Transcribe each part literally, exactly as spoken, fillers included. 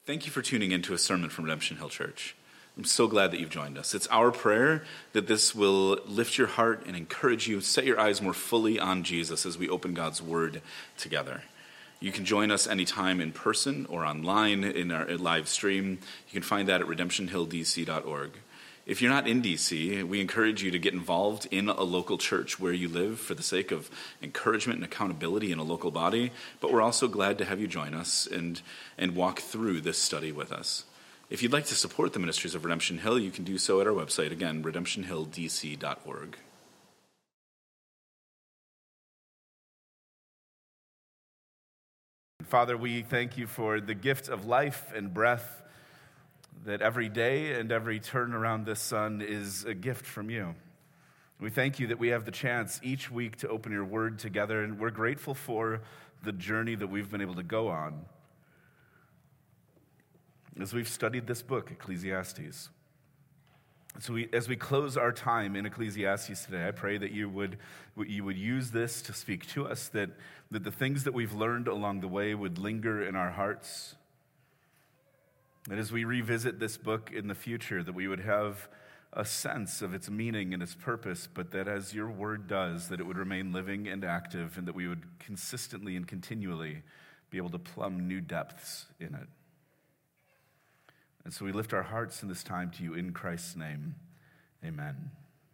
Thank you for tuning in to a sermon from Redemption Hill Church. I'm so glad that you've joined us. It's our prayer that this will lift your heart and encourage you, set your eyes more fully on Jesus as we open God's Word together. You can join us anytime in person or online in our live stream. You can find that at redemption hill d c dot org. If you're not in D C, we encourage you to get involved in a local church where you live for the sake of encouragement and accountability in a local body, but we're also glad to have you join us and, and walk through this study with us. If you'd like to support the ministries of Redemption Hill, you can do so at our website, again, redemption hill d c dot org. Father, we thank you for the gift of life and breath, that every day and every turn around this sun is a gift from you. We thank you that we have the chance each week to open your word together, and we're grateful for the journey that we've been able to go on as we've studied this book, Ecclesiastes. So we, as we close our time in Ecclesiastes today, I pray that you would you would use this to speak to us, that, that the things that we've learned along the way would linger in our hearts. And as we revisit this book in the future, that we would have a sense of its meaning and its purpose, but that as your word does, that it would remain living and active, and that we would consistently and continually be able to plumb new depths in it. And so we lift our hearts in this time to you in Christ's name. Amen.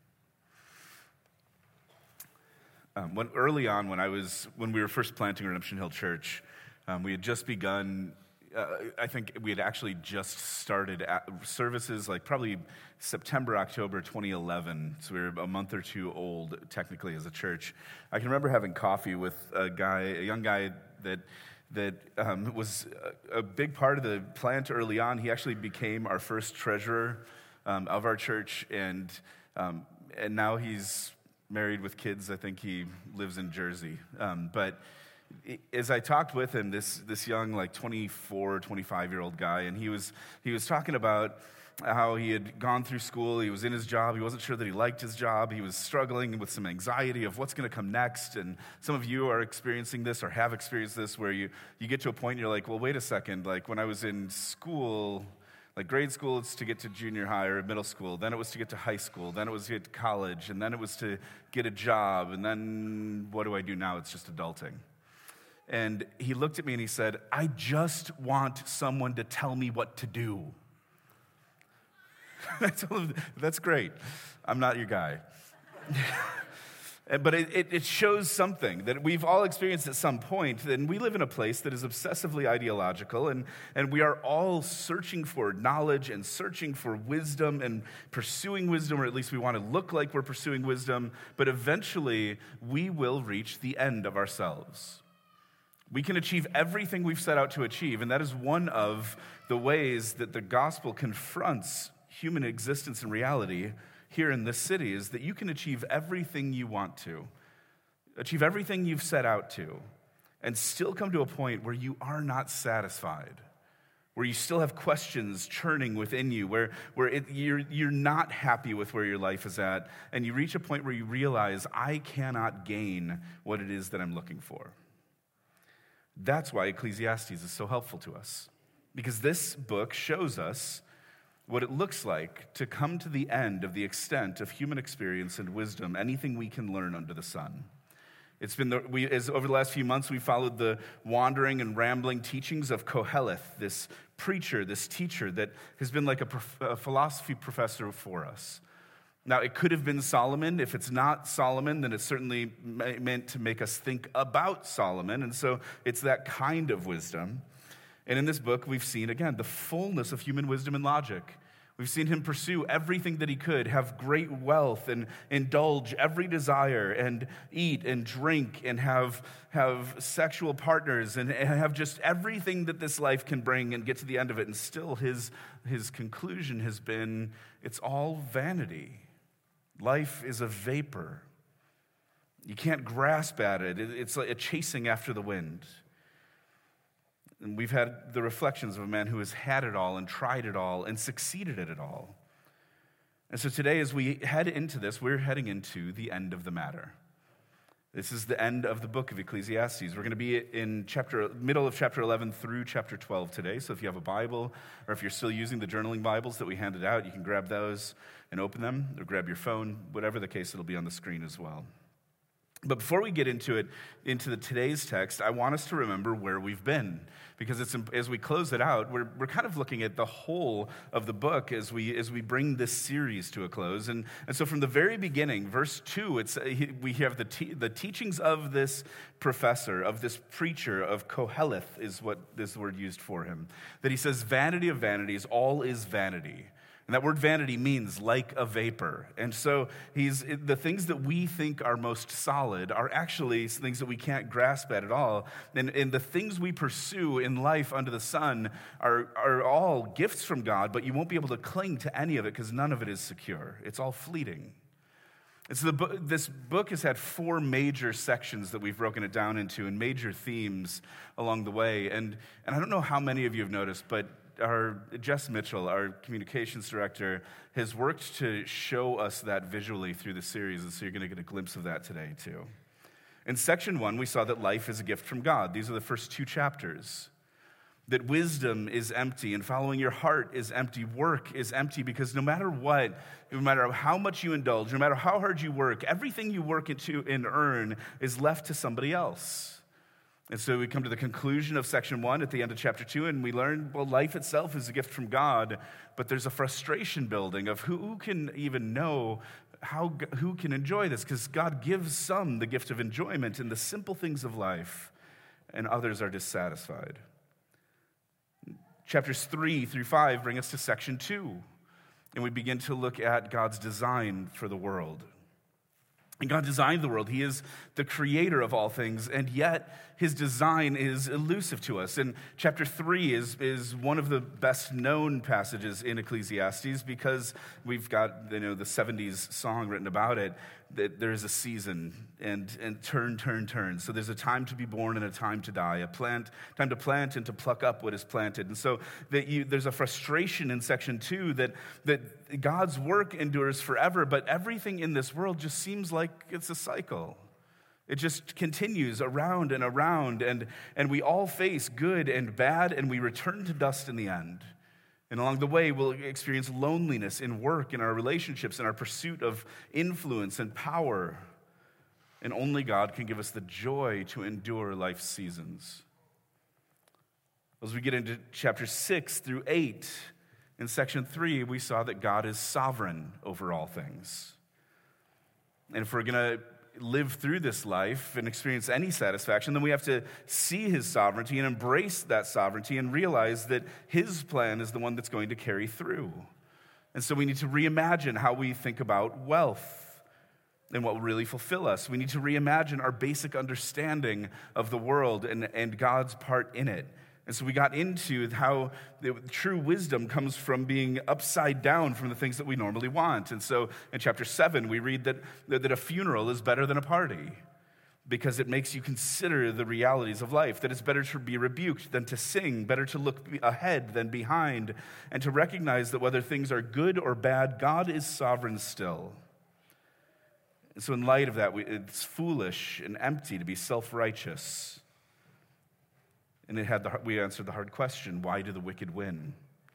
Um, when early on, when I was when we were first planting Redemption Hill Church, um, we had just begun. Uh, I think we had actually just started at services, like probably September, October twenty eleven. So we were a month or two old, technically, as a church. I can remember having coffee with a guy, a young guy that that um, was a, a big part of the plant early on. He actually became our first treasurer um, of our church, and um, and now he's married with kids. I think he lives in Jersey, um, but. As I talked with him, this this young, like twenty-four, twenty-five-year-old guy, and he was he was talking about how he had gone through school, he was in his job, he wasn't sure that he liked his job, he was struggling with some anxiety of what's going to come next, and some of you are experiencing this or have experienced this where you, you get to a point and you're like, well, wait a second, like when I was in school, like grade school, it's to get to junior high or middle school, then it was to get to high school, then it was to get to college, and then it was to get a job, and then what do I do now? It's just adulting. And he looked at me and he said, I just want someone to tell me what to do. I told him, that's great. I'm not your guy. But it, it, it shows something that we've all experienced at some point. And we live in a place that is obsessively ideological, and, and we are all searching for knowledge and searching for wisdom and pursuing wisdom, or at least we want to look like we're pursuing wisdom. But eventually, we will reach the end of ourselves. We can achieve everything we've set out to achieve, and that is one of the ways that the gospel confronts human existence and reality here in this city, is that you can achieve everything you want to, achieve everything you've set out to, and still come to a point where you are not satisfied, where you still have questions churning within you, where, where it, you're, you're not happy with where your life is at, and you reach a point where you realize, I cannot gain what it is that I'm looking for. That's why Ecclesiastes is so helpful to us, because this book shows us what it looks like to come to the end of the extent of human experience and wisdom, anything we can learn under the sun. It's been the, we as over the last few months we followed the wandering and rambling teachings of Koheleth, this preacher, this teacher that has been like a, prof, a philosophy professor for us. Now, it could have been Solomon. If it's not Solomon, then it's certainly meant to make us think about Solomon. And so it's that kind of wisdom. And in this book, we've seen, again, the fullness of human wisdom and logic. We've seen him pursue everything that he could, have great wealth and indulge every desire and eat and drink and have, have sexual partners and have just everything that this life can bring and get to the end of it. And still his, his conclusion has been, it's all vanity. Life is a vapor. You can't grasp at it. It's like a chasing after the wind. And we've had the reflections of a man who has had it all and tried it all and succeeded at it all. And so today, as we head into this, we're heading into the end of the matter. This is the end of the book of Ecclesiastes. We're going to be in chapter, middle of chapter eleven through chapter twelve today. So if you have a Bible, or if you're still using the journaling Bibles that we handed out, you can grab those and open them, or grab your phone. Whatever the case, it'll be on the screen as well. But before we get into it, into the today's text, I want us to remember where we've been. Because it's, as we close it out, we're, we're kind of looking at the whole of the book as we as we bring this series to a close. And, and so from the very beginning, verse two, it's, we have the, te- the teachings of this professor, of this preacher, of Koheleth is what this word used for him. That he says, vanity of vanities, all is vanity. And that word vanity means like a vapor. And so he's the things that we think are most solid are actually things that we can't grasp at at all. And, and the things we pursue in life under the sun are, are all gifts from God, but you won't be able to cling to any of it because none of it is secure. It's all fleeting. And so the, this book has had four major sections that we've broken it down into and major themes along the way. And, and I don't know how many of you have noticed, but Our Jess Mitchell, our communications director, has worked to show us that visually through the series, and so you're going to get a glimpse of that today too. In section one, we saw that life is a gift from God. These are the first two chapters. That wisdom is empty, and following your heart is empty. Work is empty because no matter what, no matter how much you indulge, no matter how hard you work, everything you work into and earn is left to somebody else. And so we come to the conclusion of section one at the end of chapter two, and we learn, well, life itself is a gift from God, but there's a frustration building of who, who can even know how, who can enjoy this, because God gives some the gift of enjoyment in the simple things of life, and others are dissatisfied. Chapters three through five bring us to section two, and we begin to look at God's design for the world. And God designed the world. He is the creator of all things, and yet his design is elusive to us. And chapter three is, is one of the best known passages in Ecclesiastes because we've got, you know, the seventies song written about it, that there is a season and, and turn, turn, turn. So there's a time to be born and a time to die, a plant, time to plant and to pluck up what is planted. And so that you, there's a frustration in section two that, that God's work endures forever, but everything in this world just seems like it's a cycle. It just continues around and around, and, and we all face good and bad, and we return to dust in the end. And along the way, we'll experience loneliness in work, in our relationships, in our pursuit of influence and power. And only God can give us the joy to endure life's seasons. As we get into chapter six through eight, in section three, we saw that God is sovereign over all things. And if we're going to live through this life and experience any satisfaction, then we have to see his sovereignty and embrace that sovereignty and realize that his plan is the one that's going to carry through. And so we need to reimagine how we think about wealth and what will really fulfill us. We need to reimagine our basic understanding of the world and, and God's part in it. And so we got into how the true wisdom comes from being upside down from the things that we normally want. And so in chapter seven, we read that, that a funeral is better than a party because it makes you consider the realities of life, that it's better to be rebuked than to sing, better to look ahead than behind, and to recognize that whether things are good or bad, God is sovereign still. And so in light of that, we, it's foolish and empty to be self-righteous. And it had the, we answered the hard question, why do the wicked win?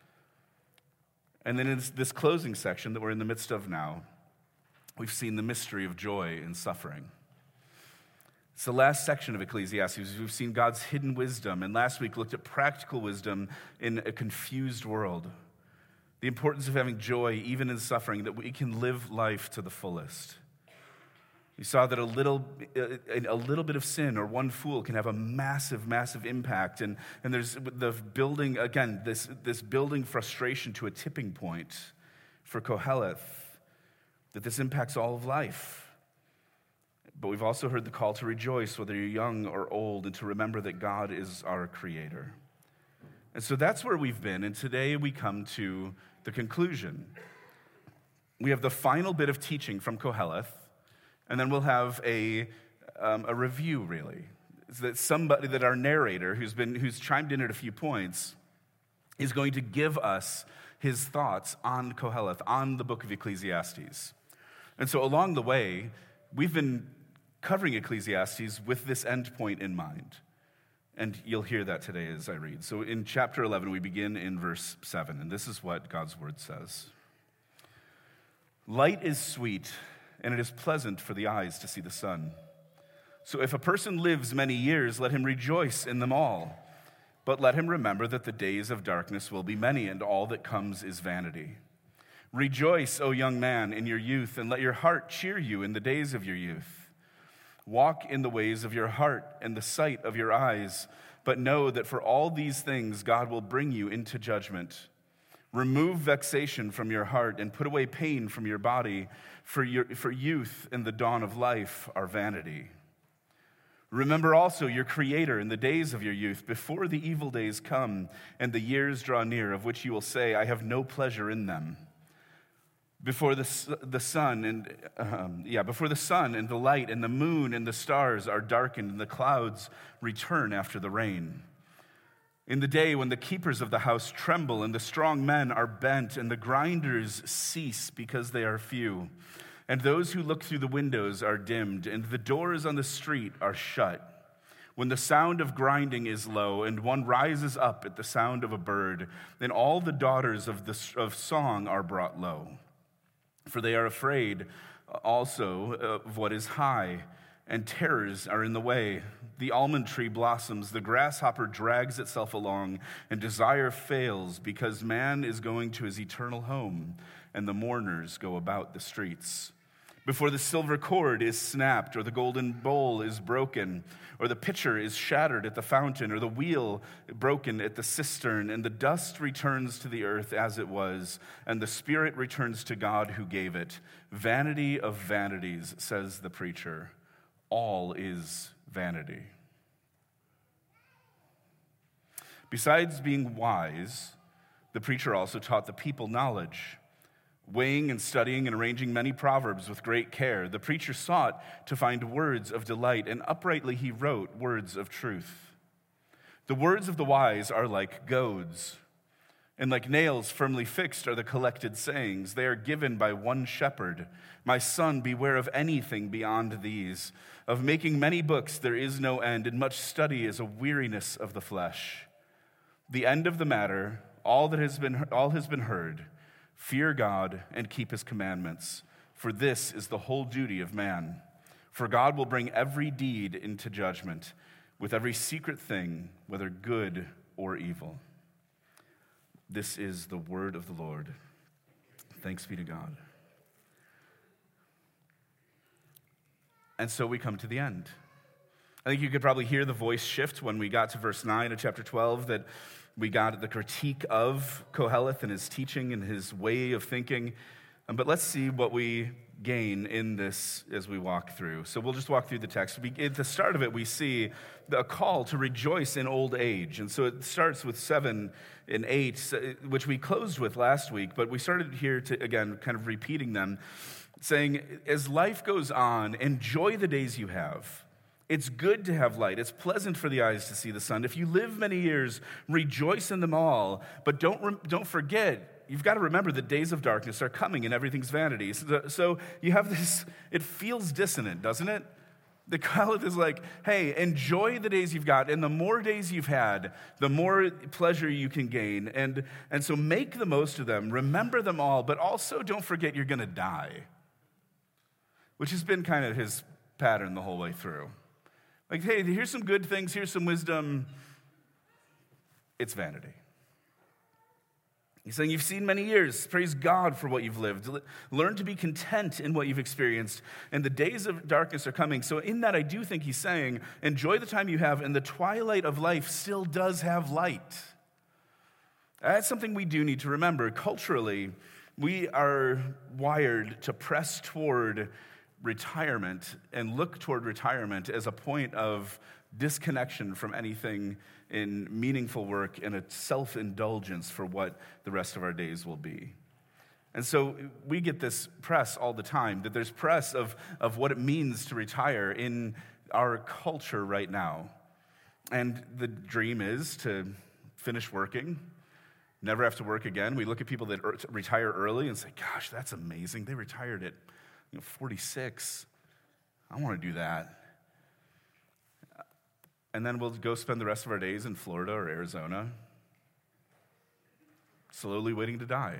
And then in this closing section that we're in the midst of now, we've seen the mystery of joy in suffering. It's the last section of Ecclesiastes. We've seen God's hidden wisdom, and last week looked at practical wisdom in a confused world. The importance of having joy even in suffering, that we can live life to the fullest. We saw that a little, a little bit of sin or one fool can have a massive, massive impact. And, and there's the building, again, this, this building frustration to a tipping point for Koheleth, that this impacts all of life. But we've also heard the call to rejoice, whether you're young or old, and to remember that God is our creator. And so that's where we've been. And today we come to the conclusion. We have the final bit of teaching from Koheleth. And then we'll have a, um, a review, really. It's that somebody, that our narrator, who's been who's chimed in at a few points, is going to give us his thoughts on Koheleth, on the book of Ecclesiastes. And so along the way, we've been covering Ecclesiastes with this end point in mind. And you'll hear that today as I read. So in chapter eleven, we begin in verse seven, and this is what God's word says. Light is sweet, and it is pleasant for the eyes to see the sun. So if a person lives many years, let him rejoice in them all. But let him remember that the days of darkness will be many, and all that comes is vanity. Rejoice, O young man, in your youth, and let your heart cheer you in the days of your youth. Walk in the ways of your heart and the sight of your eyes, but know that for all these things God will bring you into judgment. Remove vexation from your heart and put away pain from your body, for your, for youth and the dawn of life are vanity. Remember also your Creator in the days of your youth, before the evil days come and the years draw near, of which you will say, I have no pleasure in them. Before the, the sun and um, yeah, before the sun and the light and the moon and the stars are darkened and the clouds return after the rain. In the day when the keepers of the house tremble and the strong men are bent and the grinders cease because they are few, and those who look through the windows are dimmed and the doors on the street are shut. When the sound of grinding is low and one rises up at the sound of a bird, then all the daughters of, the, of song are brought low. For they are afraid also of what is high, and terrors are in the way. The almond tree blossoms, the grasshopper drags itself along, and desire fails, because man is going to his eternal home, and the mourners go about the streets. Before the silver cord is snapped, or the golden bowl is broken, or the pitcher is shattered at the fountain, or the wheel broken at the cistern, and the dust returns to the earth as it was, and the spirit returns to God who gave it. Vanity of vanities, says the preacher. All is vanity. Besides being wise, the preacher also taught the people knowledge. Weighing and studying and arranging many proverbs with great care, the preacher sought to find words of delight, and uprightly he wrote words of truth. The words of the wise are like goads, and like nails firmly fixed are the collected sayings. They are given by one shepherd. My son, beware of anything beyond these. Of making many books there is no end, and much study is a weariness of the flesh. The end of the matter, all that has been all has been heard. Fear God and keep his commandments, for this is the whole duty of man. For God will bring every deed into judgment, with every secret thing, whether good or evil. This is the word of the Lord. Thanks be to God. And so we come to the end. I think you could probably hear the voice shift when we got to verse nine of chapter twelve, that we got the critique of Koheleth and his teaching and his way of thinking. Um, but let's see what we gain in this as we walk through. So we'll just walk through the text. We, at the start of it, we see a call to rejoice in old age. And so it starts with seven and eight, which we closed with last week, but we started here to, again, kind of repeating them, saying, as life goes on, enjoy the days you have. It's good to have light. It's pleasant for the eyes to see the sun. If you live many years, rejoice in them all. But don't, don't forget, you've got to remember that days of darkness are coming and everything's vanity. So, so you have this, it feels dissonant, doesn't it? The Koheleth is like, hey, enjoy the days you've got. And the more days you've had, the more pleasure you can gain. And, and so make the most of them. Remember them all. But also don't forget you're going to die, which has been kind of his pattern the whole way through. Like, hey, here's some good things, here's some wisdom. It's vanity. He's saying you've seen many years. Praise God for what you've lived. Learn to be content in what you've experienced. And the days of darkness are coming. So in that, I do think he's saying, enjoy the time you have, and the twilight of life still does have light. That's something we do need to remember. Culturally, we are wired to press toward retirement and look toward retirement as a point of disconnection from anything in meaningful work and a self-indulgence for what the rest of our days will be. And so we get this press all the time, that there's press of, of what it means to retire in our culture right now. And the dream is to finish working, never have to work again. We look at people that retire early and say, gosh, that's amazing. They retired at you know, forty-six. I want to do that. And then we'll go spend the rest of our days in Florida or Arizona, slowly waiting to die.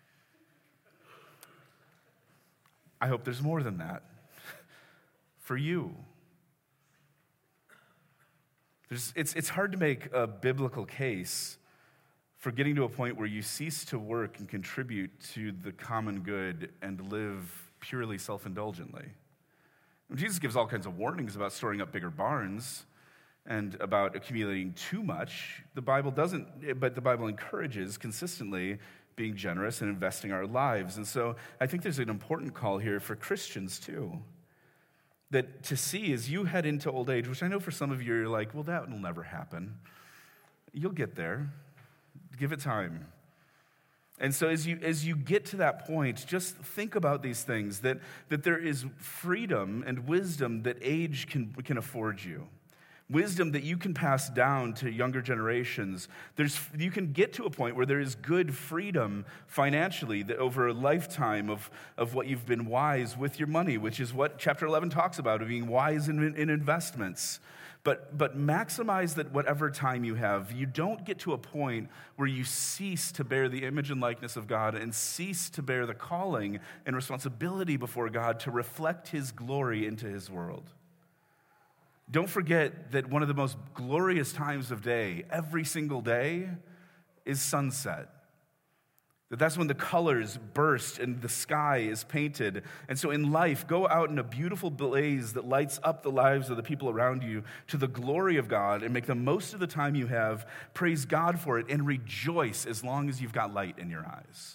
I hope there's more than that for you. There's, it's, it's hard to make a biblical case for getting to a point where you cease to work and contribute to the common good and live purely self-indulgently. Jesus gives all kinds of warnings about storing up bigger barns and about accumulating too much. The Bible doesn't, but the Bible encourages consistently being generous and investing our lives. And so I think there's an important call here for Christians too. That to see as you head into old age, which I know for some of you you're like, well, that will never happen. You'll get there. Give it time. And so as you as you get to that point, just think about these things, that, that there is freedom and wisdom that age can, can afford you. Wisdom that you can pass down to younger generations. There's, you can get to a point where there is good freedom financially that over a lifetime of, of what you've been wise with your money, which is what chapter eleven talks about, of being wise in, in investments. But, but maximize that whatever time you have. You don't get to a point where you cease to bear the image and likeness of God and cease to bear the calling and responsibility before God to reflect His glory into His world. Don't forget that one of the most glorious times of day, every single day, is sunset. That that's when the colors burst and the sky is painted. And so in life, go out in a beautiful blaze that lights up the lives of the people around you to the glory of God and make the most of the time you have. Praise God for it and rejoice as long as you've got light in your eyes.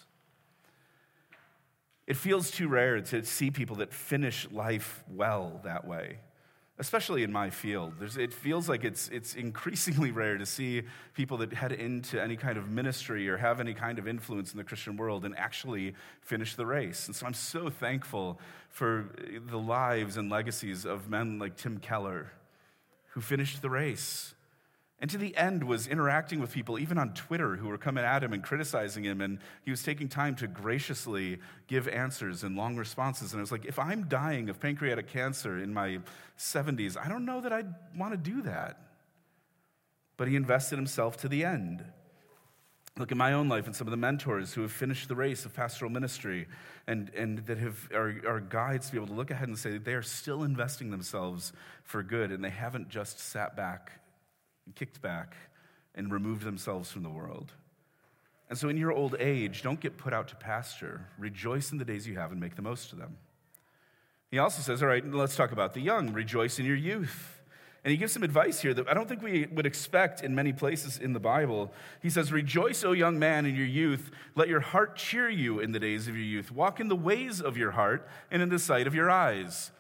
It feels too rare to see people that finish life well that way. Especially in my field, There's, it feels like it's it's increasingly rare to see people that head into any kind of ministry or have any kind of influence in the Christian world and actually finish the race. And so I'm so thankful for the lives and legacies of men like Tim Keller, who finished the race. And to the end was interacting with people, even on Twitter, who were coming at him and criticizing him, and he was taking time to graciously give answers and long responses. And I was like, if I'm dying of pancreatic cancer in my seventies, I don't know that I'd want to do that. But he invested himself to the end. Look at my own life and some of the mentors who have finished the race of pastoral ministry and, and that have are, are guides to be able to look ahead and say that they are still investing themselves for good, and they haven't just sat back kicked back and removed themselves from the world. And so in your old age, don't get put out to pasture. Rejoice in the days you have and make the most of them. He also says, all right, let's talk about the young. Rejoice in your youth. And he gives some advice here that I don't think we would expect in many places in the Bible. He says, rejoice, O young man, in your youth. Let your heart cheer you in the days of your youth. Walk in the ways of your heart and in the sight of your eyes.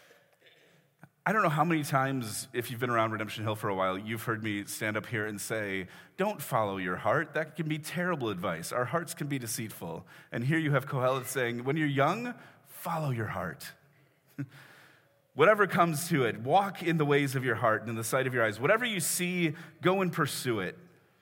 I don't know how many times, if you've been around Redemption Hill for a while, you've heard me stand up here and say, don't follow your heart. That can be terrible advice. Our hearts can be deceitful. And here you have Kohelet saying, when you're young, follow your heart. Whatever comes to it, walk in the ways of your heart and in the sight of your eyes. Whatever you see, go and pursue it.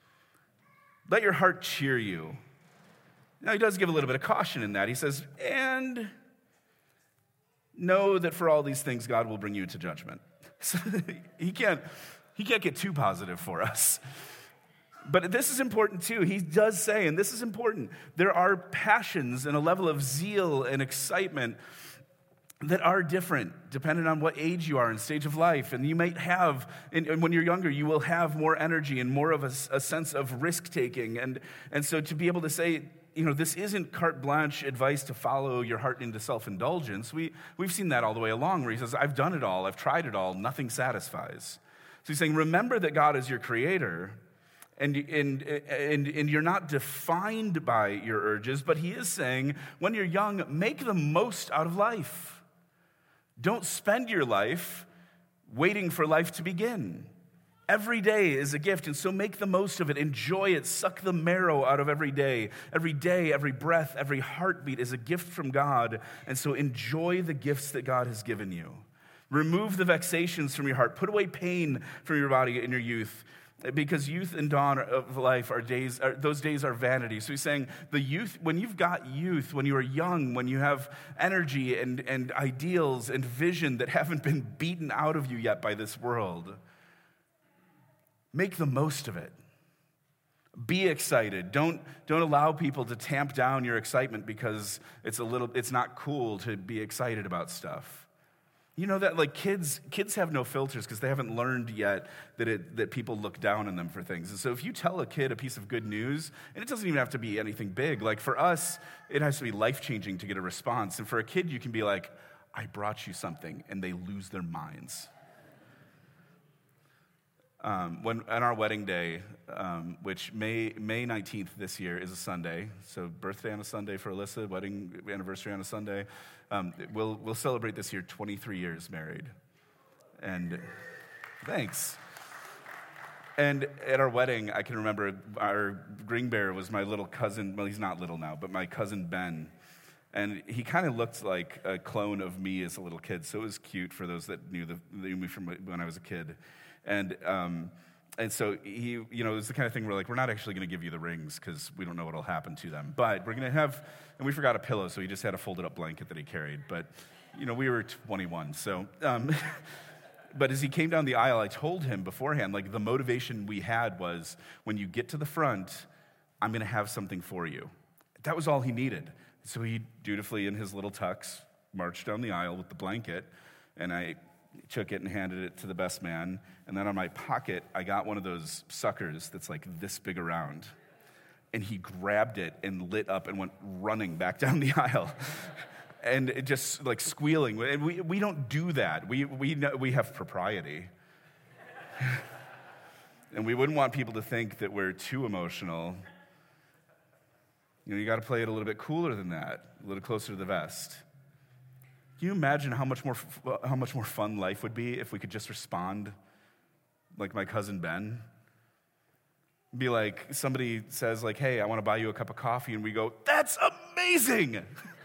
Let your heart cheer you. Now, he does give a little bit of caution in that. He says, and know that for all these things, God will bring you into judgment. So he can't, he can't get too positive for us. But this is important too. He does say, and this is important, there are passions and a level of zeal and excitement that are different depending on what age you are and stage of life. And you might have, and when you're younger, you will have more energy and more of a, a sense of risk-taking. And, and so to be able to say, you know, this isn't carte blanche advice to follow your heart into self-indulgence. We, we've seen that all the way along where he says, I've done it all, I've tried it all, nothing satisfies. So he's saying, remember that God is your creator, and, and, and, and you're not defined by your urges, but he is saying, when you're young, make the most out of life. Don't spend your life waiting for life to begin. Every day is a gift, and so make the most of it. Enjoy it. Suck the marrow out of every day. Every day, every breath, every heartbeat is a gift from God, and so enjoy the gifts that God has given you. Remove the vexations from your heart. Put away pain from your body in your youth. Because youth and dawn of life are days, are, those days are vanity. So he's saying the youth, when you've got youth, when you are young, when you have energy and, and ideals and vision that haven't been beaten out of you yet by this world, make the most of it. Be excited. Don't, don't allow people to tamp down your excitement because it's a little, it's not cool to be excited about stuff. You know that like kids kids have no filters because they haven't learned yet that it that people look down on them for things. And so if you tell a kid a piece of good news, and it doesn't even have to be anything big, like for us, it has to be life-changing to get a response. And for a kid, you can be like, I brought you something, and they lose their minds. Um, when on our wedding day, um, which May May nineteenth this year is a Sunday, so birthday on a Sunday for Alyssa, wedding anniversary on a Sunday. Um, we'll we'll celebrate this year twenty-three years married, and thanks. And at our wedding, I can remember our ring bearer was my little cousin. Well, he's not little now, but my cousin Ben. And he kind of looked like a clone of me as a little kid, so it was cute for those that knew, the, knew me from when I was a kid. And um, and so he, you know, it was the kind of thing where like, we're not actually going to give you the rings because we don't know what'll happen to them. But we're going to have, and we forgot a pillow, so he just had a folded up blanket that he carried. But, you know, we were twenty-one, so... Um, But as he came down the aisle, I told him beforehand, like the motivation we had was, when you get to the front, I'm going to have something for you. That was all he needed. So he dutifully, in his little tux, marched down the aisle with the blanket, and I took it and handed it to the best man. And then on my pocket, I got one of those suckers that's like this big around. And he grabbed it and lit up and went running back down the aisle. And it just like squealing. And we, we don't do that. We, we, know, we have propriety. And we wouldn't want people to think that we're too emotional. You know, you got to play it a little bit cooler than that, a little closer to the vest. Can you imagine how much more how much more fun life would be if we could just respond like my cousin Ben? Be like, somebody says like, hey, I want to buy you a cup of coffee, and we go, that's amazing!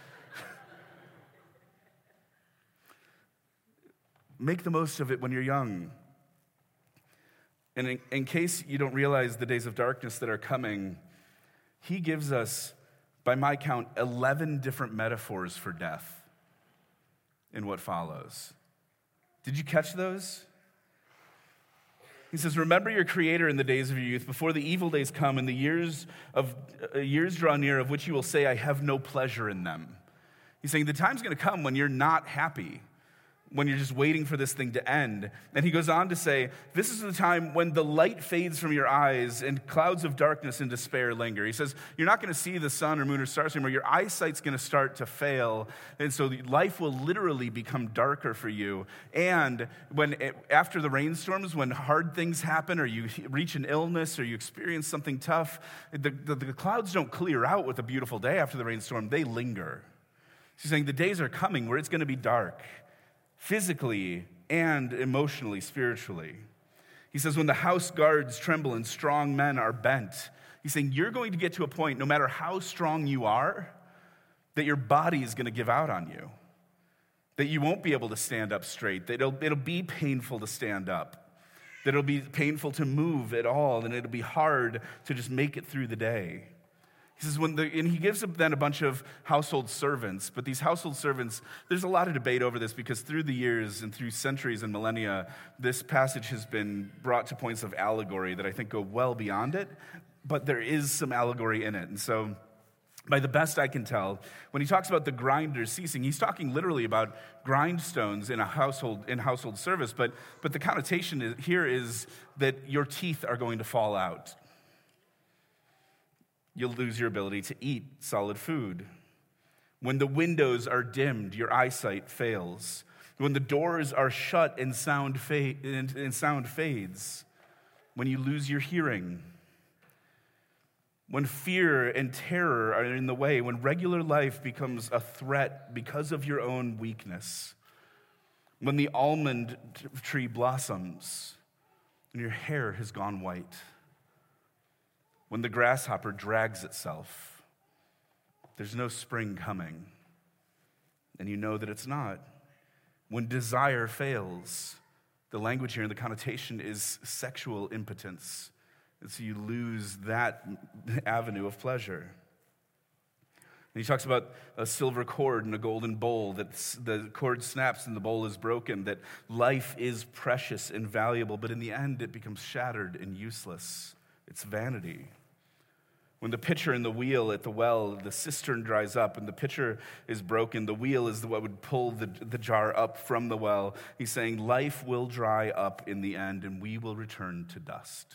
Make the most of it when you're young. And in, in case you don't realize the days of darkness that are coming, he gives us, by my count, eleven different metaphors for death in what follows. Did you catch those? He says, remember your Creator in the days of your youth, before the evil days come and the years of uh, years draw near, of which you will say, I have no pleasure in them. He's saying the time's going to come when you're not happy, when you're just waiting for this thing to end. And he goes on to say, this is the time when the light fades from your eyes and clouds of darkness and despair linger. He says, you're not going to see the sun or moon or stars anymore. Your eyesight's going to start to fail. And so life will literally become darker for you. And when it, after the rainstorms, when hard things happen or you reach an illness or you experience something tough, the, the, the clouds don't clear out with a beautiful day after the rainstorm. They linger. He's saying the days are coming where it's going to be dark, physically and emotionally, spiritually. He says, when the house guards tremble and strong men are bent, he's saying you're going to get to a point, no matter how strong you are, that your body is going to give out on you, that you won't be able to stand up straight, that it'll, it'll be painful to stand up, that it'll be painful to move at all, and it'll be hard to just make it through the day. He says, when the, and he gives then a bunch of household servants, but these household servants, there's a lot of debate over this because through the years and through centuries and millennia, this passage has been brought to points of allegory that I think go well beyond it, but there is some allegory in it. And so, by the best I can tell, when he talks about the grinders ceasing, he's talking literally about grindstones in a household in household service, but, but the connotation is, here is that your teeth are going to fall out. You'll lose your ability to eat solid food. When the windows are dimmed, your eyesight fails. When the doors are shut and sound, fa- and sound fades. When you lose your hearing. When fear and terror are in the way. When regular life becomes a threat because of your own weakness. When the almond tree blossoms and your hair has gone white. When the grasshopper drags itself, there's no spring coming, and you know that it's not. When desire fails, The language here and the connotation is sexual impotence. And so you lose that avenue of pleasure. And he talks about a silver cord and a golden bowl, that the cord snaps and the bowl is broken, that life is precious and valuable, but in the end it becomes shattered and useless. It's vanity. When the pitcher and the wheel at the well, the cistern dries up and the pitcher is broken, the wheel is what would pull the, the jar up from the well. He's saying life will dry up in the end and we will return to dust.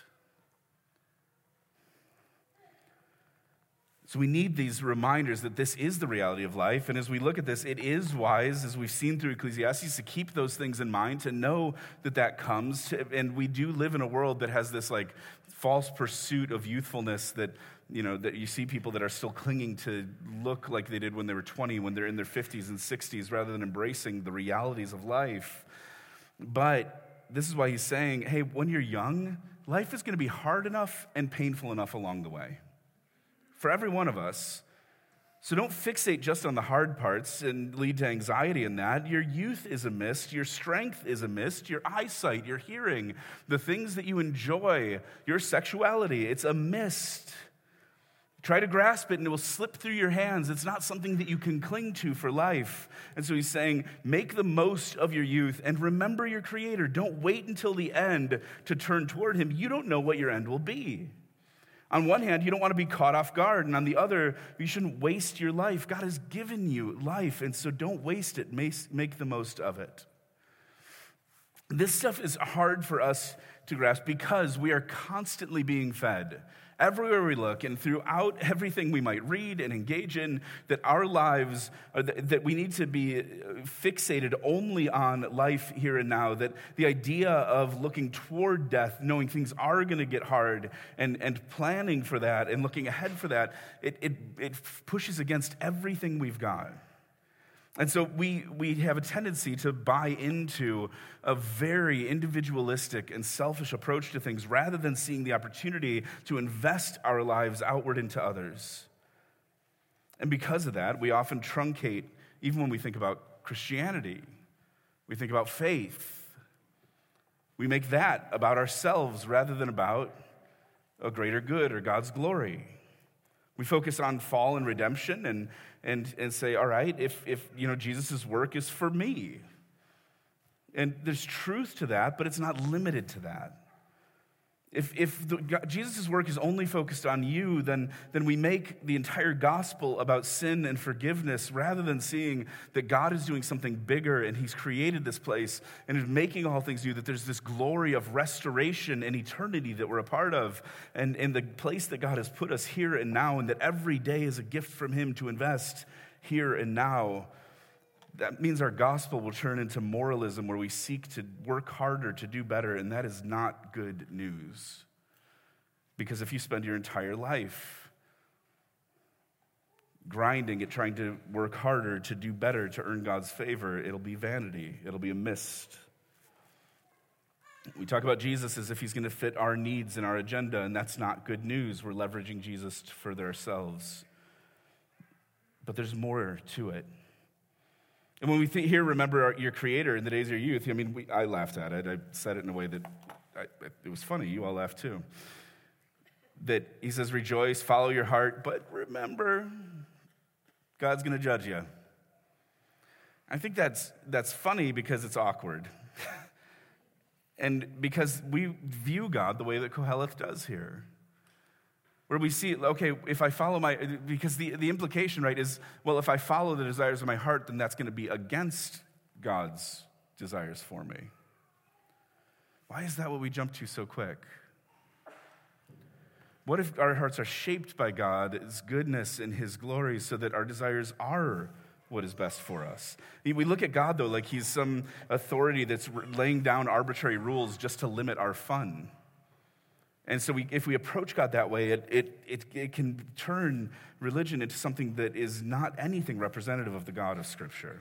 So we need these reminders that this is the reality of life. And as we look at this, it is wise, as we've seen through Ecclesiastes, to keep those things in mind, to know that that comes. To, and we do live in a world that has this like false pursuit of youthfulness that, you know, that you see people that are still clinging to look like they did when they were twenty, when they're in their fifties and sixties, rather than embracing the realities of life. But this is why he's saying, hey, when you're young, life is going to be hard enough and painful enough along the way. For every one of us. So don't fixate just on the hard parts and lead to anxiety in that. Your youth is a mist. Your strength is a mist. Your eyesight, your hearing, the things that you enjoy, your sexuality, it's a mist. Try to grasp it and it will slip through your hands. It's not something that you can cling to for life. And so he's saying, make the most of your youth and remember your Creator. Don't wait until the end to turn toward Him. You don't know what your end will be. On one hand, you don't want to be caught off guard, and on the other, you shouldn't waste your life. God has given you life, and so don't waste it. Make the most of it. This stuff is hard for us to grasp because we are constantly being fed. Everywhere we look and throughout everything we might read and engage in, that our lives, are th- that we need to be fixated only on life here and now, that the idea of looking toward death, knowing things are going to get hard, and, and planning for that and looking ahead for that, it, it, it pushes against everything we've got. And so we we have a tendency to buy into a very individualistic and selfish approach to things rather than seeing the opportunity to invest our lives outward into others. And because of that, we often truncate, even when we think about Christianity, we think about faith. We make that about ourselves rather than about a greater good or God's glory. We focus on fall and redemption and and and say, all right, if if you know Jesus' work is for me. And there's truth to that, but it's not limited to that. If if the, God, Jesus' work is only focused on you, then, then we make the entire gospel about sin and forgiveness rather than seeing that God is doing something bigger and He's created this place and is making all things new, that there's this glory of restoration and eternity that we're a part of, and, and the place that God has put us here and now, and that every day is a gift from Him to invest here and now. That means our gospel will turn into moralism where we seek to work harder to do better, and that is not good news. Because if you spend your entire life grinding at trying to work harder to do better, to earn God's favor, it'll be vanity. It'll be a mist. We talk about Jesus as if He's going to fit our needs and our agenda, and that's not good news. We're leveraging Jesus to further ourselves. But there's more to it. And when we think here, remember our, your Creator in the days of your youth, I mean, we, I laughed at it. I said it in a way that I, it was funny. You all laughed too. That He says, rejoice, follow your heart, but remember, God's going to judge you. I think that's that's funny because it's awkward. And because we view God the way that Koheleth does here. Where we see, okay, if I follow my, because the, the implication, right, is, well, if I follow the desires of my heart, then that's going to be against God's desires for me. Why is that what we jump to so quick? What if our hearts are shaped by God's goodness and His glory so that our desires are what is best for us? We look at God, though, like He's some authority that's laying down arbitrary rules just to limit our fun. And so we, if we approach God that way, it, it, it, it can turn religion into something that is not anything representative of the God of Scripture.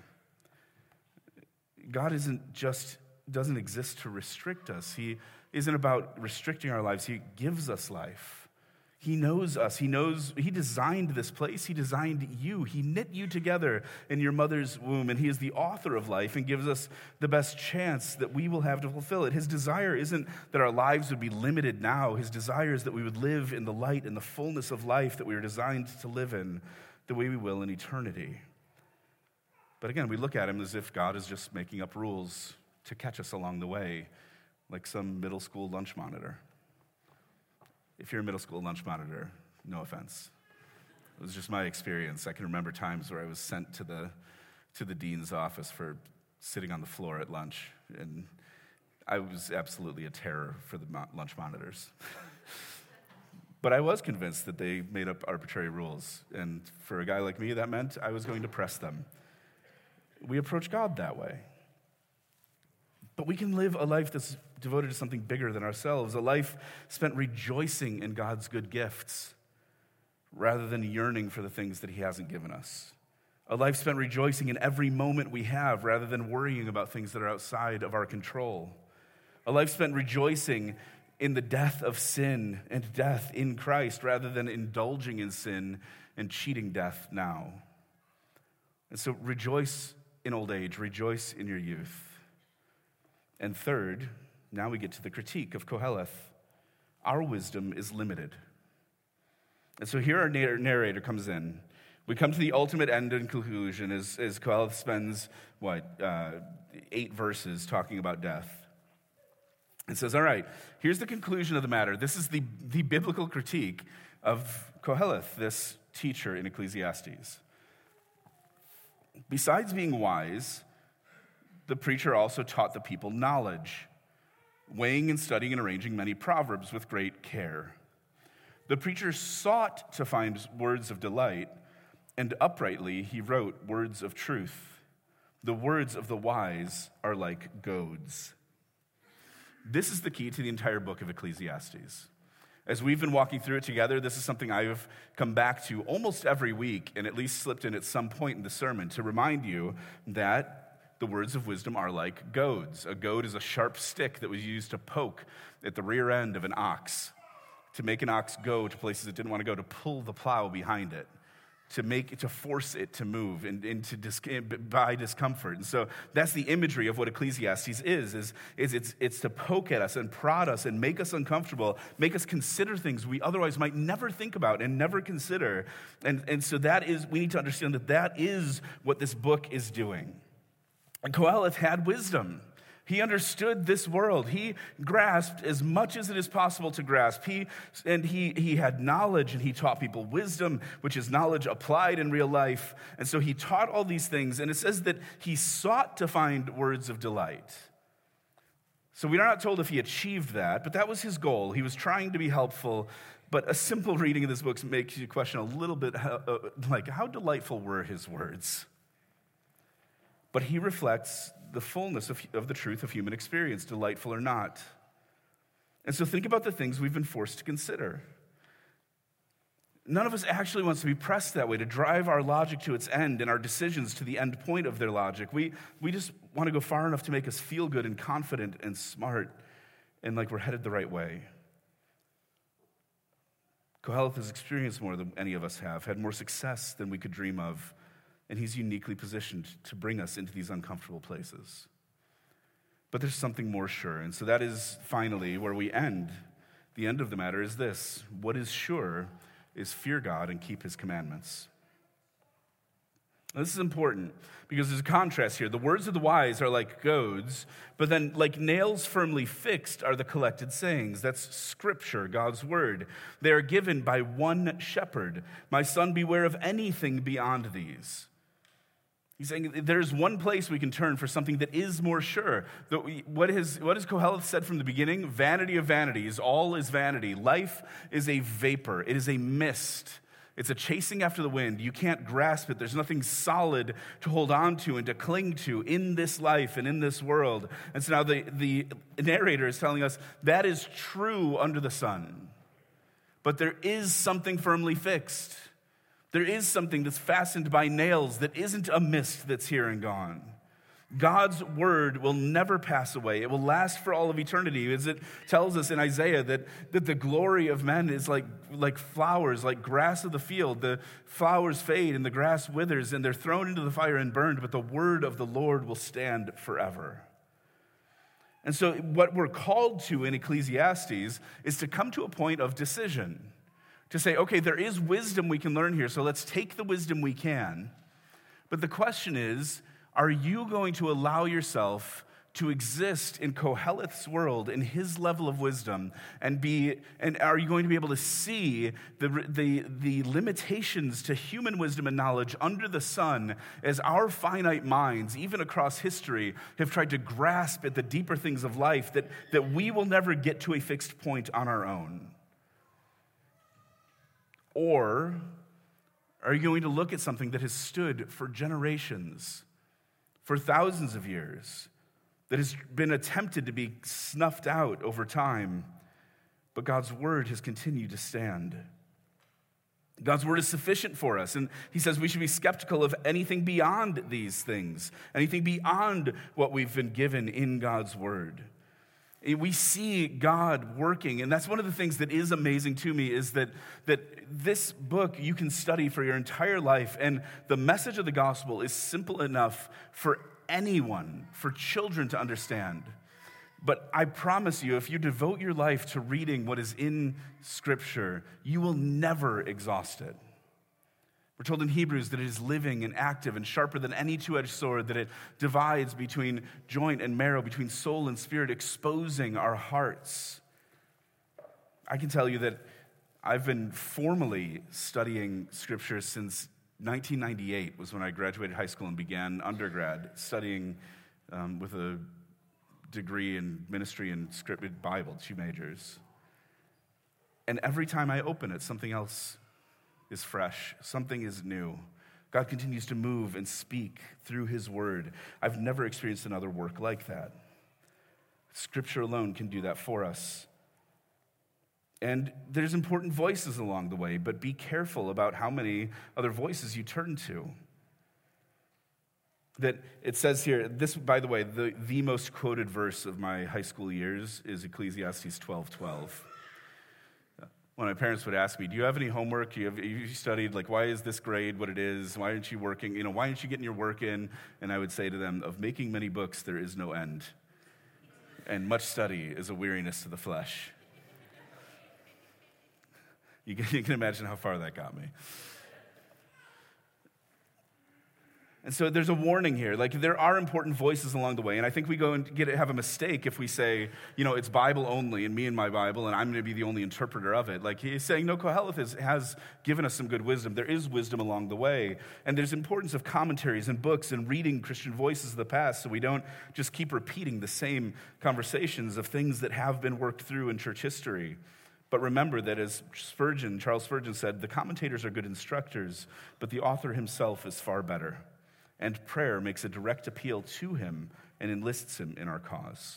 God isn't just, doesn't exist to restrict us. He isn't about restricting our lives. He gives us life. He knows us. He knows, he designed this place. He designed you. He knit you together in your mother's womb, and he is the author of life and gives us the best chance that we will have to fulfill it. His desire isn't that our lives would be limited now. His desire is that we would live in the light and the fullness of life that we were designed to live in the way we will in eternity. But again, we look at him as if God is just making up rules to catch us along the way, like some middle school lunch monitor. If you're a middle school lunch monitor, no offense. It was just my experience. I can remember times where I was sent to the to the dean's office for sitting on the floor at lunch, and I was absolutely a terror for the mo- lunch monitors. But I was convinced that they made up arbitrary rules, and for a guy like me, that meant I was going to press them. We approach God that way. But we can live a life that's devoted to something bigger than ourselves, a life spent rejoicing in God's good gifts rather than yearning for the things that he hasn't given us. A life spent rejoicing in every moment we have rather than worrying about things that are outside of our control. A life spent rejoicing in the death of sin and death in Christ rather than indulging in sin and cheating death now. And so rejoice in old age, rejoice in your youth. And third, now we get to the critique of Koheleth. Our wisdom is limited. And so here our narrator comes in. We come to the ultimate end and conclusion as, as Koheleth spends, what, uh, eight verses talking about death. It says, all right, here's the conclusion of the matter. This is the, the biblical critique of Koheleth, this teacher in Ecclesiastes. Besides being wise, the preacher also taught the people knowledge, weighing and studying and arranging many proverbs with great care. The preacher sought to find words of delight, and uprightly he wrote words of truth. The words of the wise are like goads. This is the key to the entire book of Ecclesiastes. As we've been walking through it together, this is something I've come back to almost every week and at least slipped in at some point in the sermon to remind you that the words of wisdom are like goads. A goad is a sharp stick that was used to poke at the rear end of an ox, to make an ox go to places it didn't want to go, to pull the plow behind it, to make to force it to move and, and to dis, by discomfort. And so that's the imagery of what Ecclesiastes is, is, is it's, it's to poke at us and prod us and make us uncomfortable, make us consider things we otherwise might never think about and never consider. And, and so that is, we need to understand that that is what this book is doing. And Koheleth had wisdom. He understood this world. He grasped as much as it is possible to grasp. He, and he, he had knowledge, and he taught people wisdom, which is knowledge applied in real life. And so he taught all these things, and it says that he sought to find words of delight. So we're not told if he achieved that, but that was his goal. He was trying to be helpful, but a simple reading of this book makes you question a little bit, how, uh, like, how delightful were his words? But he reflects the fullness of, of the truth of human experience, delightful or not. And so think about the things we've been forced to consider. None of us actually wants to be pressed that way, to drive our logic to its end and our decisions to the end point of their logic. We, we just want to go far enough to make us feel good and confident and smart and like we're headed the right way. Koheleth has experienced more than any of us have, had more success than we could dream of, and he's uniquely positioned to bring us into these uncomfortable places. But there's something more sure, and so that is finally where we end. The end of the matter is this: what is sure is fear God and keep his commandments. Now, this is important because there's a contrast here. The words of the wise are like goads, but then like nails firmly fixed are the collected sayings. That's scripture, God's word. They are given by one shepherd. My son, beware of anything beyond these. He's saying there's one place we can turn for something that is more sure. What has, what has Koheleth said from the beginning? Vanity of vanities, all is vanity. Life is a vapor. It is a mist. It's a chasing after the wind. You can't grasp it. There's nothing solid to hold on to and to cling to in this life and in this world. And so now the, the narrator is telling us that is true under the sun. But there is something firmly fixed. There is something that's fastened by nails that isn't a mist that's here and gone. God's word will never pass away. It will last for all of eternity. As it tells us in Isaiah that, that the glory of men is like, like flowers, like grass of the field. The flowers fade and the grass withers, and they're thrown into the fire and burned, but the word of the Lord will stand forever. And so what we're called to in Ecclesiastes is to come to a point of decision. To say, okay, there is wisdom we can learn here, so let's take the wisdom we can. But the question is, are you going to allow yourself to exist in Koheleth's world, in his level of wisdom, and be, and are you going to be able to see the, the, the limitations to human wisdom and knowledge under the sun as our finite minds, even across history, have tried to grasp at the deeper things of life that, that we will never get to a fixed point on our own? Or are you going to look at something that has stood for generations, for thousands of years, that has been attempted to be snuffed out over time, but God's word has continued to stand? God's word is sufficient for us, and he says we should be skeptical of anything beyond these things, anything beyond what we've been given in God's word. We see God working, and that's one of the things that is amazing to me is that, that this book you can study for your entire life, and the message of the gospel is simple enough for anyone, for children to understand. But I promise you, if you devote your life to reading what is in Scripture, you will never exhaust it. We're told in Hebrews that it is living and active and sharper than any two-edged sword, that it divides between joint and marrow, between soul and spirit, exposing our hearts. I can tell you that I've been formally studying Scripture since nineteen ninety-eight was when I graduated high school and began undergrad, studying um, with a degree in ministry and scripted Bible, two majors. And every time I open it, something else is fresh. Something is new. God continues to move and speak through his word. I've never experienced another work like that. Scripture alone can do that for us. And there's important voices along the way, but be careful about how many other voices you turn to. That it says here, this, by the way, the, the most quoted verse of my high school years is Ecclesiastes twelve twelve. When my parents would ask me, do you have any homework? Do you have you studied, like, why is this grade what it is? Why aren't you working? You know, why aren't you getting your work in? And I would say to them, of making many books, there is no end. And much study is a weariness to the flesh. You can, you can imagine how far that got me. And so there's a warning here. Like, there are important voices along the way, and I think we go and get have a mistake if we say, you know, it's Bible only, and me and my Bible, and I'm going to be the only interpreter of it. Like, he's saying, no, Koheleth is, has given us some good wisdom. There is wisdom along the way, and there's importance of commentaries and books and reading Christian voices of the past, so we don't just keep repeating the same conversations of things that have been worked through in church history. But remember that, as Spurgeon, Charles Spurgeon said, the commentators are good instructors, but the author himself is far better. And prayer makes a direct appeal to him and enlists him in our cause.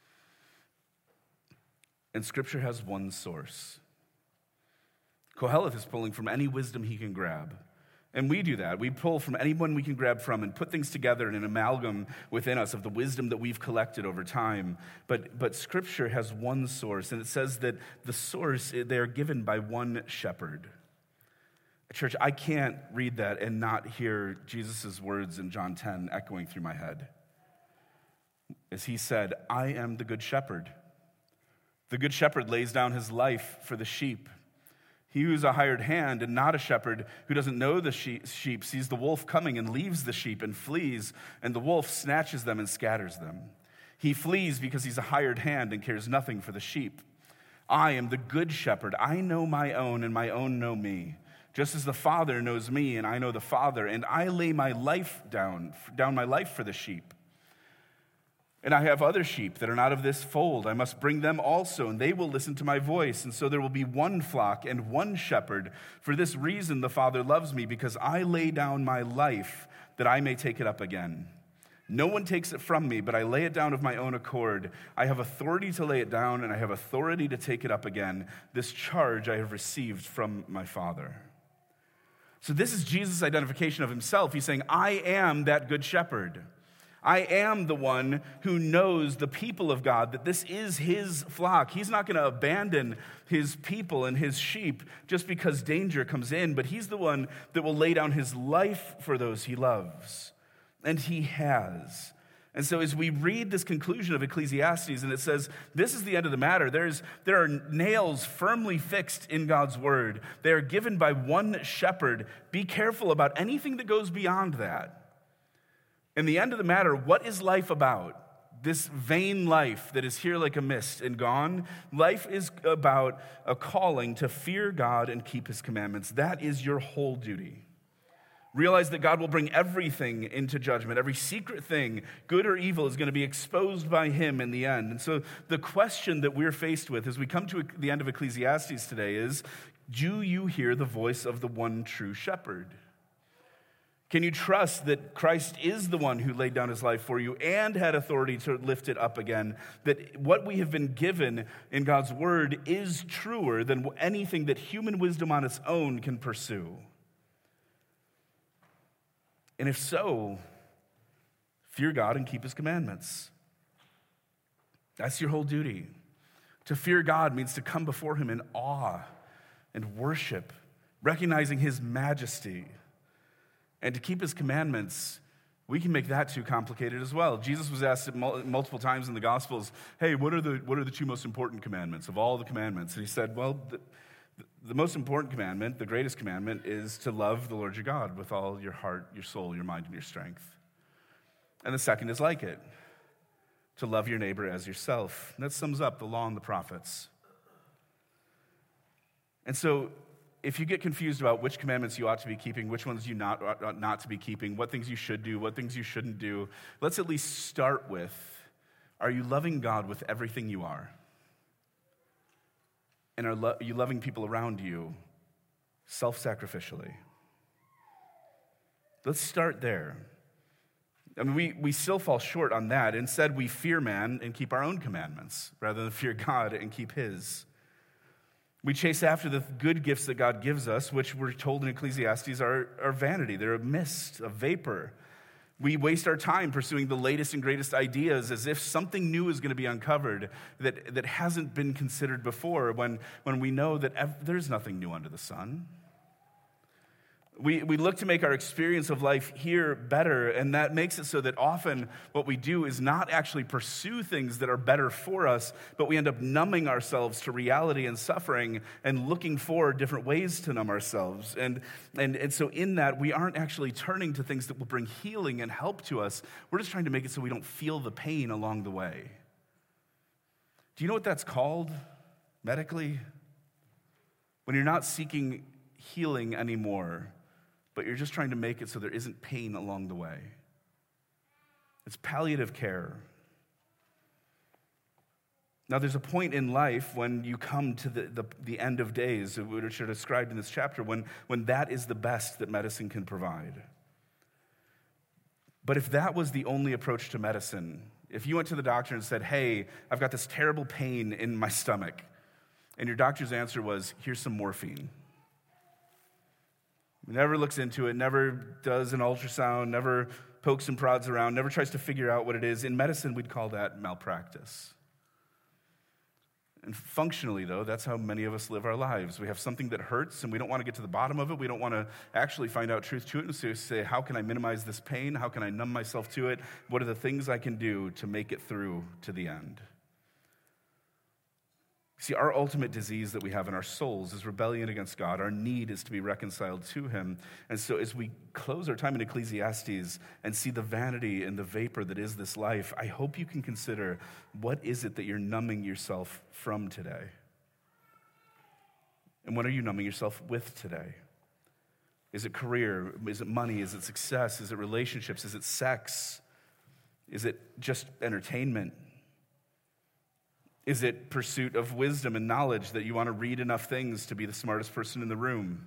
And Scripture has one source. Koheleth is pulling from any wisdom he can grab. And we do that. We pull from anyone we can grab from and put things together in an amalgam within us of the wisdom that we've collected over time. But, but Scripture has one source, and it says that the source, they are given by one shepherd. Church, I can't read that and not hear Jesus' words in John ten echoing through my head. As he said, I am the good shepherd. The good shepherd lays down his life for the sheep. He who is a hired hand and not a shepherd, who doesn't know the sheep, sees the wolf coming and leaves the sheep and flees, and the wolf snatches them and scatters them. He flees because he's a hired hand and cares nothing for the sheep. I am the good shepherd. I know my own, and my own know me. Just as the Father knows me, and I know the Father, and I lay my life down, down my life for the sheep. And I have other sheep that are not of this fold. I must bring them also, and they will listen to my voice. And so there will be one flock and one shepherd. For this reason the Father loves me, because I lay down my life that I may take it up again. No one takes it from me, but I lay it down of my own accord. I have authority to lay it down, and I have authority to take it up again. This charge I have received from my Father. So this is Jesus' identification of himself. He's saying, I am that good shepherd. I am the one who knows the people of God, that this is his flock. He's not going to abandon his people and his sheep just because danger comes in, but he's the one that will lay down his life for those he loves. And he has. And so as we read this conclusion of Ecclesiastes, and it says, this is the end of the matter. There's, there are nails firmly fixed in God's word. They are given by one shepherd. Be careful about anything that goes beyond that. In the end of the matter, what is life about? This vain life that is here like a mist and gone. Life is about a calling to fear God and keep his commandments. That is your whole duty. Realize that God will bring everything into judgment. Every secret thing, good or evil, is going to be exposed by him in the end. And so the question that we're faced with as we come to the end of Ecclesiastes today is, do you hear the voice of the one true shepherd? Can you trust that Christ is the one who laid down his life for you and had authority to lift it up again? That what we have been given in God's word is truer than anything that human wisdom on its own can pursue? And if so, fear God and keep his commandments. That's your whole duty. To fear God means to come before him in awe and worship, recognizing his majesty. And to keep his commandments, we can make that too complicated as well. Jesus was asked multiple times in the Gospels, hey, what are the, what are the two most important commandments of all the commandments? And he said, well, the, The most important commandment, the greatest commandment, is to love the Lord your God with all your heart, your soul, your mind, and your strength. And the second is like it, to love your neighbor as yourself. And that sums up the law and the prophets. And so if you get confused about which commandments you ought to be keeping, which ones you not, ought not to be keeping, what things you should do, what things you shouldn't do, let's at least start with, are you loving God with everything you are? And are, lo- are you loving people around you self-sacrificially? Let's start there. I mean, we, we still fall short on that. Instead, we fear man and keep our own commandments rather than fear God and keep his. We chase after the good gifts that God gives us, which we're told in Ecclesiastes are, are vanity. They're a mist, a vapor. We waste our time pursuing the latest and greatest ideas as if something new is going to be uncovered that, that hasn't been considered before when, when we know that ev- there's nothing new under the sun. We, we look to make our experience of life here better, and that makes it so that often what we do is not actually pursue things that are better for us, but we end up numbing ourselves to reality and suffering and looking for different ways to numb ourselves. And, and, and so in that, we aren't actually turning to things that will bring healing and help to us. We're just trying to make it so we don't feel the pain along the way. Do you know what that's called medically? When you're not seeking healing anymore, but you're just trying to make it so there isn't pain along the way. It's palliative care. Now, there's a point in life when you come to the, the, the end of days, which are described in this chapter, when, when that is the best that medicine can provide. But if that was the only approach to medicine, if you went to the doctor and said, hey, I've got this terrible pain in my stomach, and your doctor's answer was, here's some morphine. Never looks into it, never does an ultrasound, never pokes and prods around, never tries to figure out what it is. In medicine, we'd call that malpractice. And functionally, though, that's how many of us live our lives. We have something that hurts, and we don't want to get to the bottom of it. We don't want to actually find out truth to it and so say, how can I minimize this pain? How can I numb myself to it? What are the things I can do to make it through to the end? See, our ultimate disease that we have in our souls is rebellion against God. Our need is to be reconciled to him. And so as we close our time in Ecclesiastes and see the vanity and the vapor that is this life, I hope you can consider, what is it that you're numbing yourself from today? And what are you numbing yourself with today? Is it career? Is it money? Is it success? Is it relationships? Is it sex? Is it just entertainment? Is it pursuit of wisdom and knowledge that you want to read enough things to be the smartest person in the room?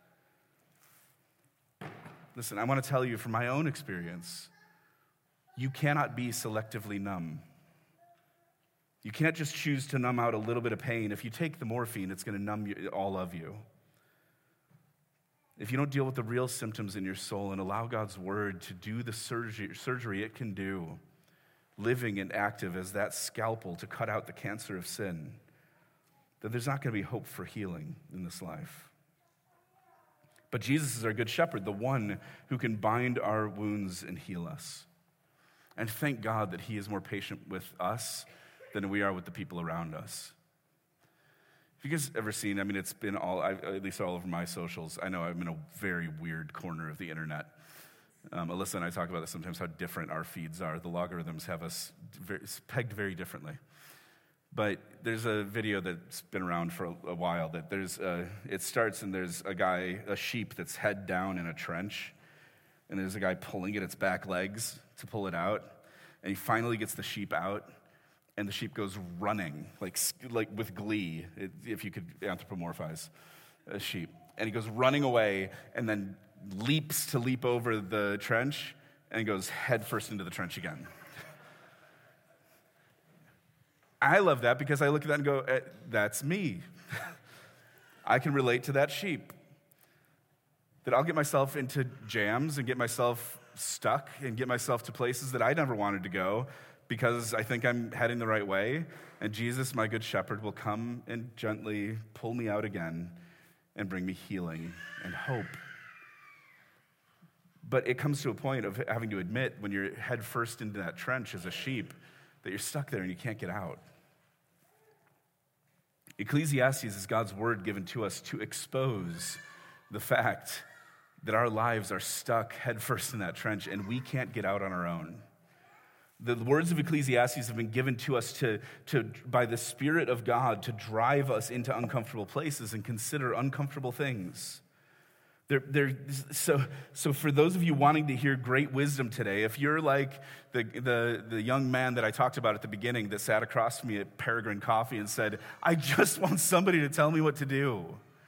Listen, I want to tell you from my own experience, you cannot be selectively numb. You can't just choose to numb out a little bit of pain. If you take the morphine, it's going to numb you, all of you. if you don't deal with the real symptoms in your soul and allow God's word to do the surgery, surgery it can do, living and active as that scalpel to cut out the cancer of sin, then there's not going to be hope for healing in this life. But Jesus is our good shepherd, the one who can bind our wounds and heal us. And thank God that he is more patient with us than we are with the people around us. Have you guys ever seen, I mean, it's been all, I, at least all over my socials. I know I'm in a very weird corner of the internet. Um, Alyssa and I talk about this sometimes, how different our feeds are. The logarithms have us very, pegged very differently. But there's a video that's been around for a, a while that there's, a, it starts and there's a guy, a sheep that's head down in a trench, and there's a guy pulling at its back legs to pull it out, and he finally gets the sheep out, and the sheep goes running, like, like with glee, if you could anthropomorphize a sheep. And he goes running away, and then leaps to leap over the trench, and goes headfirst into the trench again. I love that because I look at that and go, eh, that's me. I can relate to that sheep. That I'll get myself into jams and get myself stuck and get myself to places that I never wanted to go because I think I'm heading the right way. And Jesus, my good shepherd, will come and gently pull me out again and bring me healing and hope. But it comes to a point of having to admit when you're head first into that trench as a sheep that you're stuck there and you can't get out. Ecclesiastes is God's word given to us to expose the fact that our lives are stuck headfirst in that trench and we can't get out on our own. The words of Ecclesiastes have been given to us to, to, by the Spirit of God to drive us into uncomfortable places and consider uncomfortable things. They're, they're, so, so for those of you wanting to hear great wisdom today, if you're like the, the, the young man that I talked about at the beginning that sat across from me at Peregrine Coffee and said, I just want somebody to tell me what to do.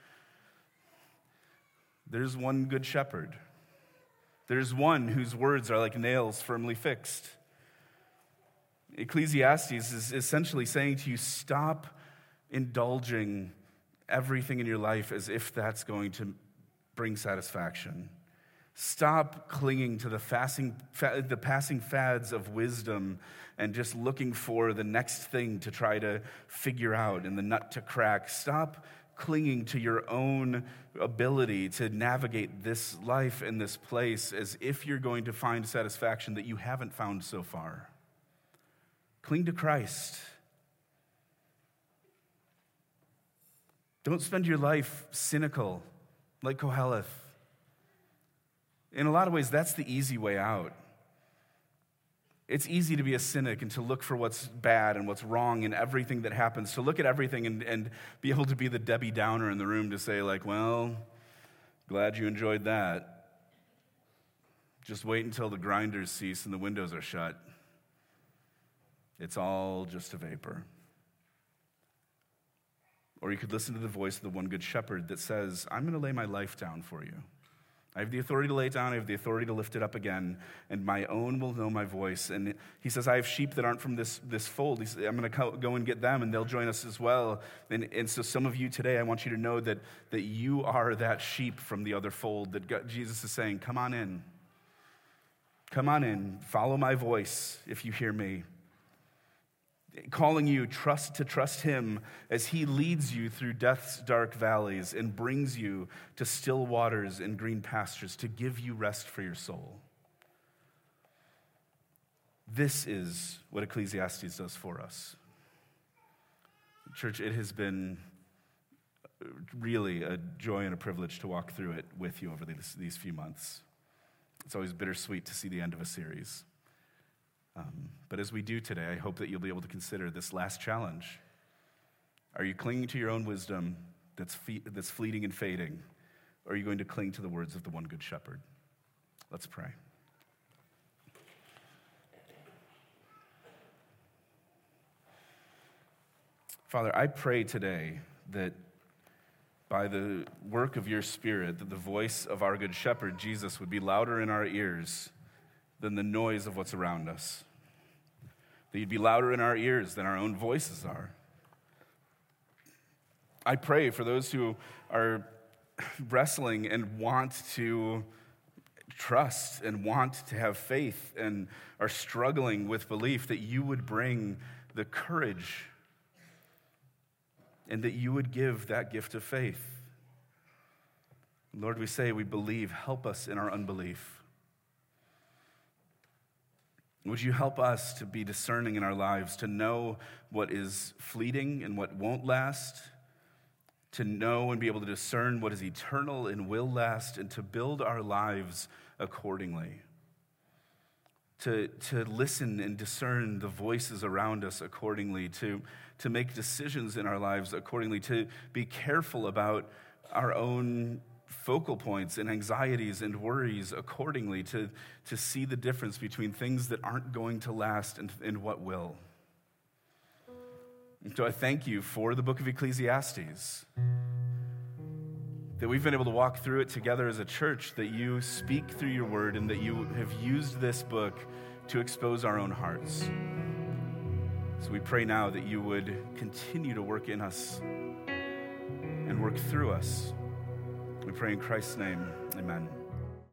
There's one good shepherd. There's one whose words are like nails firmly fixed. Ecclesiastes is essentially saying to you, stop indulging everything in your life as if that's going to bring satisfaction. Stop clinging to the, fasting, fa- the passing fads of wisdom and just looking for the next thing to try to figure out and the nut to crack. Stop clinging to your own ability to navigate this life and this place as if you're going to find satisfaction that you haven't found so far. Cling to Christ. Don't spend your life cynical like Koheleth. In a lot of ways, that's the easy way out. It's easy to be a cynic and to look for what's bad and what's wrong in everything that happens, to look at everything and, and be able to be the Debbie Downer in the room to say, like, well, glad you enjoyed that. Just wait until the grinders cease and the windows are shut. It's all just a vapor. Or you could listen to the voice of the one good shepherd that says, I'm going to lay my life down for you. I have the authority to lay it down. I have the authority to lift it up again. And my own will know my voice. And he says, I have sheep that aren't from this, this fold. He says, I'm going to go and get them, and they'll join us as well. And, and so some of you today, I want you to know that, that you are that sheep from the other fold, that God, Jesus is saying, come on in. Come on in. Follow my voice if you hear me. Calling you trust to trust him as he leads you through death's dark valleys and brings you to still waters and green pastures to give you rest for your soul. This is what Ecclesiastes does for us. Church, it has been really a joy and a privilege to walk through it with you over these, these few months. It's always bittersweet to see the end of a series. Um, but as we do today, I hope that you'll be able to consider this last challenge. Are you clinging to your own wisdom that's, fe- that's fleeting and fading? Or are you going to cling to the words of the one good shepherd? Let's pray. Father, I pray today that by the work of your Spirit, that the voice of our good shepherd, Jesus, would be louder in our ears than the noise of what's around us. That you'd be louder in our ears than our own voices are. I pray for those who are wrestling and want to trust and want to have faith and are struggling with belief, that you would bring the courage and that you would give that gift of faith. Lord, we say we believe. Help us in our unbelief. Would you help us to be discerning in our lives, to know what is fleeting and what won't last, to know and be able to discern what is eternal and will last, and to build our lives accordingly. To, to listen and discern the voices around us accordingly, to, to make decisions in our lives accordingly, to be careful about our own focal points and anxieties and worries accordingly, to, to see the difference between things that aren't going to last and, and what will. And so I thank you for the book of Ecclesiastes, that we've been able to walk through it together as a church, that you speak through your word and that you have used this book to expose our own hearts. So we pray now that you would continue to work in us and work through us. We pray in Christ's name, amen.